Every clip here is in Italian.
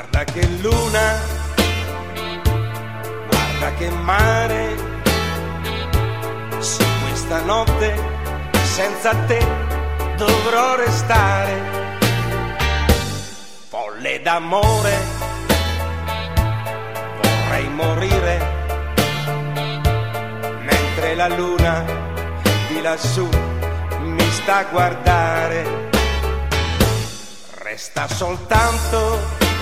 Guarda che luna, guarda che mare, se questa notte senza te dovrò restare. Folle d'amore, vorrei morire, mentre la luna di lassù mi sta a guardare. Resta soltanto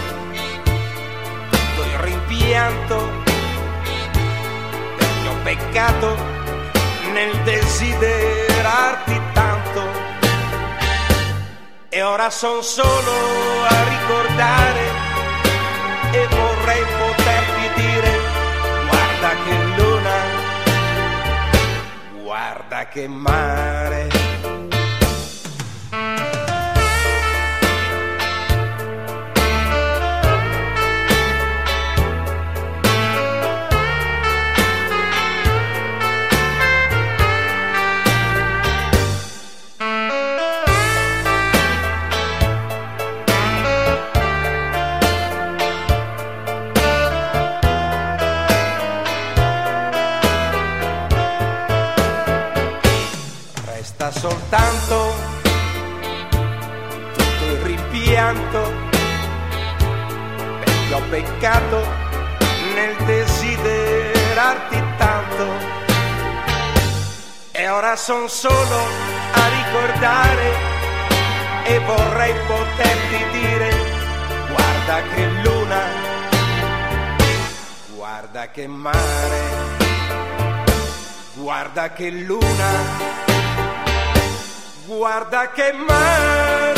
tutto il rimpianto del mio peccato nel desiderarti tanto. E ora son solo a ricordare e vorrei poterti dire: guarda che luna, guarda che mare. Resta soltanto tutto il rimpianto perché ho peccato nel desiderarti tanto. E ora son solo a ricordare e vorrei poterti dire: guarda che luna, guarda che mare, guarda che luna, guarda che mare.